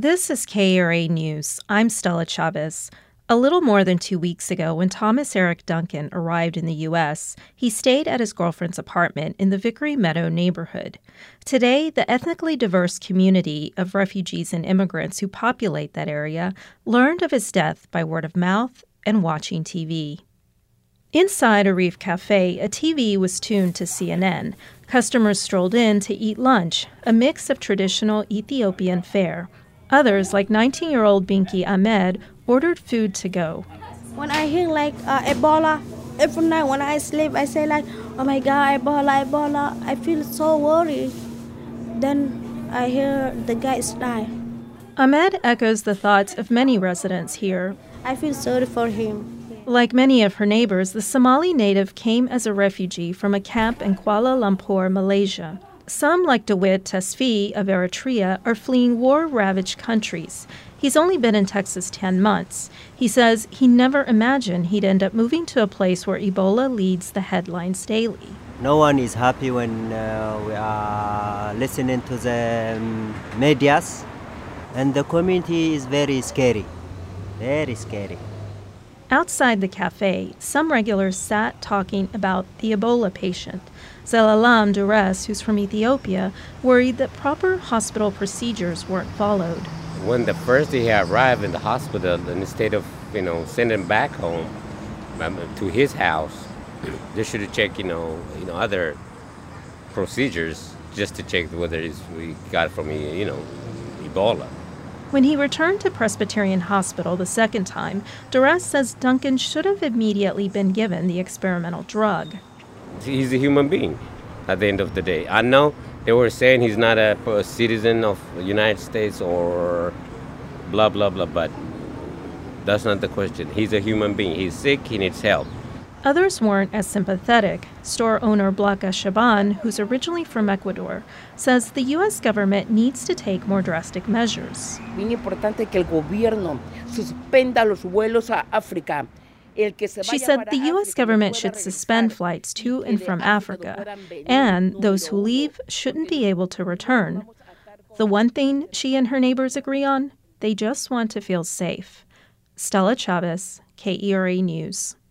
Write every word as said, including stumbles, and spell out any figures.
This is K E R A News. I'm Stella Chavez. A little more than two weeks ago, when Thomas Eric Duncan arrived in the U S, he stayed at his girlfriend's apartment in the Vickery Meadow neighborhood. Today, the ethnically diverse community of refugees and immigrants who populate that area learned of his death by word of mouth and watching T V. Inside Arif Cafe, a T V was tuned to C N N. Customers strolled in to eat lunch, a mix of traditional Ethiopian fare. Others, like nineteen-year-old Binky Ahmed, ordered food to go. When I hear like uh, Ebola, every night when I sleep, I say like, oh my God, Ebola, Ebola. I feel so worried. Then I hear the guys die. Ahmed echoes the thoughts of many residents here. I feel sorry for him. Like many of her neighbors, the Somali native came as a refugee from a camp in Kuala Lumpur, Malaysia. Some, like DeWitt Tesfi of Eritrea, are fleeing war-ravaged countries. He's only been in Texas ten months. He says he never imagined he'd end up moving to a place where Ebola leads the headlines daily. No one is happy when uh, we are listening to the medias, and the community is very scary, very scary. Outside the cafe, some regulars sat talking about the Ebola patient. Zelalam Dures, who's from Ethiopia, worried that proper hospital procedures weren't followed. When the first day he arrived in the hospital, instead of, you know, sending him back home um, to his house, they should have checked, you know, you know, other procedures just to check whether it's, we got it from, you know, Ebola. When he returned to Presbyterian Hospital the second time, Dures says Duncan should have immediately been given the experimental drug. He's a human being at the end of the day. I know they were saying he's not a, a citizen of the United States or blah, blah, blah, but that's not the question. He's a human being. He's sick. He needs help. Others weren't as sympathetic. Store owner Blaka Shaban, who's originally from Ecuador, says the U S government needs to take more drastic measures. Bien importante que el gobierno suspenda los vuelos a África. She said the U S government should suspend flights to and from Africa, and those who leave shouldn't be able to return. The one thing she and her neighbors agree on, they just want to feel safe. Stella Chavez, K E R A News.